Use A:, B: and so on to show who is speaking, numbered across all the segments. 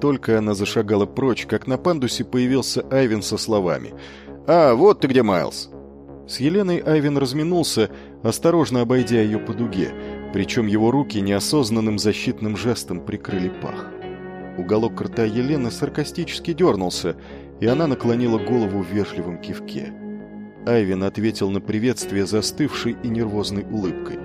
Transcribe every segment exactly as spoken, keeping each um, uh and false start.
A: только она зашагала прочь, как на пандусе появился Айвен со словами: «А, вот ты где, Майлз!» С Еленой Айвен разминулся, осторожно обойдя ее по дуге, причем его руки неосознанным защитным жестом прикрыли пах. Уголок рта Елены саркастически дернулся, и она наклонила голову в вежливом кивке. Айвен ответил на приветствие застывшей и нервозной улыбкой.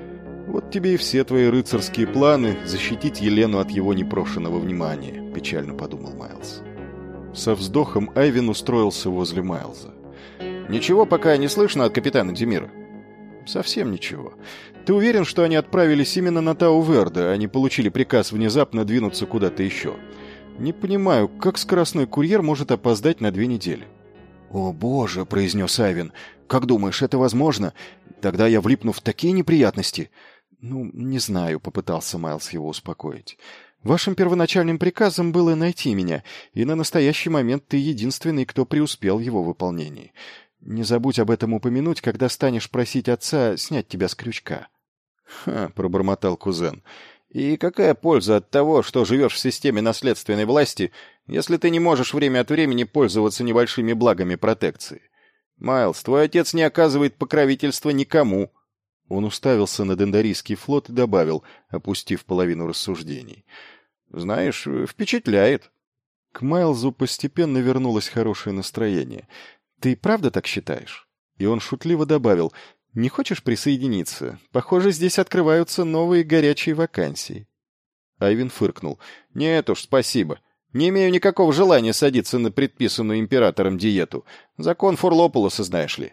A: «Вот тебе и все твои рыцарские планы защитить Елену от его непрошенного внимания», — печально подумал Майлз. Со вздохом Айвен устроился возле Майлза. «Ничего пока не слышно от капитана Демира?» «Совсем ничего. Ты уверен, что они отправились именно на Тау-Верде, а не получили приказ внезапно двинуться куда-то еще? Не понимаю, как скоростной курьер может опоздать на две недели?» «О, боже!» — произнес Айвен. «Как думаешь, это возможно? Тогда я влипну в такие неприятности!» «Ну, не знаю», — попытался Майлз его успокоить. «Вашим первоначальным приказом было найти меня, и на настоящий момент ты единственный, кто преуспел в его выполнении. Не забудь об этом упомянуть, когда станешь просить отца снять тебя с крючка». «Ха», — пробормотал кузен. «И какая польза от того, что живешь в системе наследственной власти, если ты не можешь время от времени пользоваться небольшими благами протекции? Майлз, твой отец не оказывает покровительства никому». Он уставился на Дендарийский флот и добавил, опустив половину рассуждений: «Знаешь, впечатляет». К Майлзу постепенно вернулось хорошее настроение. «Ты правда так считаешь?» И он шутливо добавил: «Не хочешь присоединиться? Похоже, здесь открываются новые горячие вакансии». Айвен фыркнул. «Нет уж, спасибо. Не имею никакого желания садиться на предписанную императором диету. Закон Фурлополоса, знаешь ли».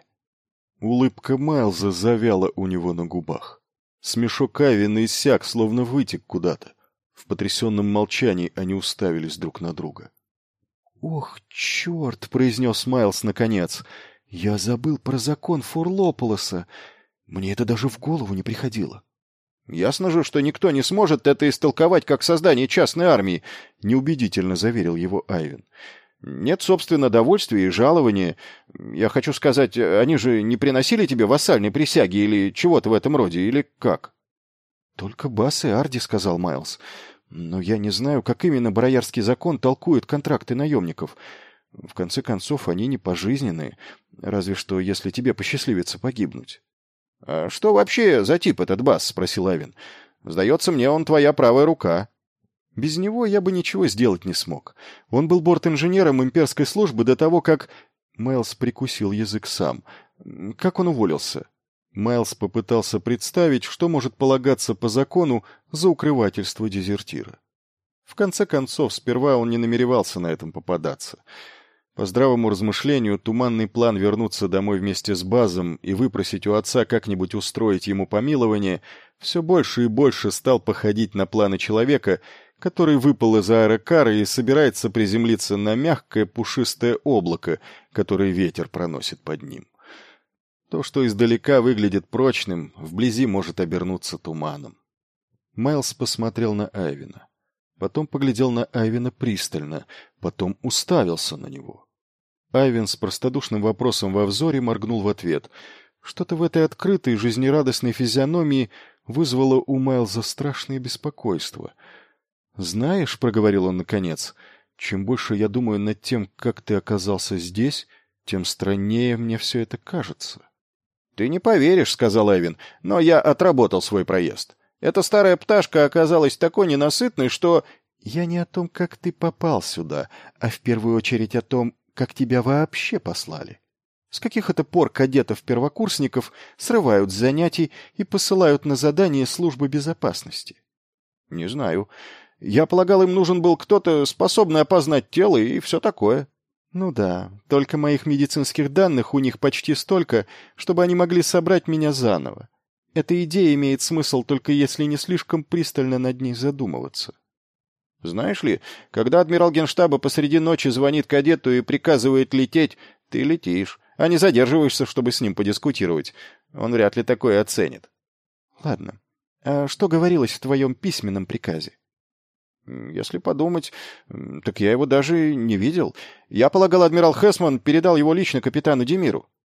A: Улыбка Майлза завяла у него на губах. Смешок Айвена иссяк, словно вытек куда-то. В потрясенном молчании они уставились друг на друга. «Ох, черт!» — произнес Майлз наконец. «Я забыл про закон Фурлополоса. Мне это даже в голову не приходило». «Ясно же, что никто не сможет это истолковать как создание частной армии», — неубедительно заверил его Айвен. «Нет, собственно, довольствия и жалования. Я хочу сказать, они же не приносили тебе вассальной присяги или чего-то в этом роде, или как?» «Только Бас и Арди», — сказал Майлз. «Но я не знаю, как именно Бароярский закон толкует контракты наемников. В конце концов, они не пожизненные, разве что если тебе посчастливится погибнуть». «А что вообще за тип этот Бас?» — спросил Айвен. «Сдается мне, он твоя правая рука». «Без него я бы ничего сделать не смог. Он был борт-инженером имперской службы до того, как...» Майлз прикусил язык сам. «Как он уволился?» Майлз попытался представить, что может полагаться по закону за укрывательство дезертира. В конце концов, сперва он не намеревался на этом попадаться. По здравому размышлению, туманный план вернуться домой вместе с Базом и выпросить у отца как-нибудь устроить ему помилование все больше и больше стал походить на планы человека, который выпал из аэрокара и собирается приземлиться на мягкое пушистое облако, которое ветер проносит под ним. То, что издалека выглядит прочным, вблизи может обернуться туманом. Майлз посмотрел на Айвена. Потом поглядел на Айвена пристально, потом уставился на него. Айвен с простодушным вопросом во взоре моргнул в ответ. Что-то в этой открытой, жизнерадостной физиономии вызвало у Майлза страшное беспокойство. «Знаешь, — проговорил он наконец, — чем больше я думаю над тем, как ты оказался здесь, тем страннее мне все это кажется». «Ты не поверишь, — сказал Айвен, — но я отработал свой проезд. Эта старая пташка оказалась такой ненасытной, что...» «Я не о том, как ты попал сюда, а в первую очередь о том, как тебя вообще послали. С каких это пор кадетов-первокурсников срывают с занятий и посылают на задание службы безопасности?» «Не знаю. Я полагал, им нужен был кто-то, способный опознать тело и все такое». «Ну да, только моих медицинских данных у них почти столько, чтобы они могли собрать меня заново. Эта идея имеет смысл только если не слишком пристально над ней задумываться». «Знаешь ли, когда адмирал Генштаба посреди ночи звонит кадету и приказывает лететь, ты летишь, а не задерживаешься, чтобы с ним подискутировать. Он вряд ли такое оценит». «Ладно. А что говорилось в твоем письменном приказе?» «Если подумать, так я его даже не видел. Я полагал, адмирал Хесман передал его лично капитану Демиру».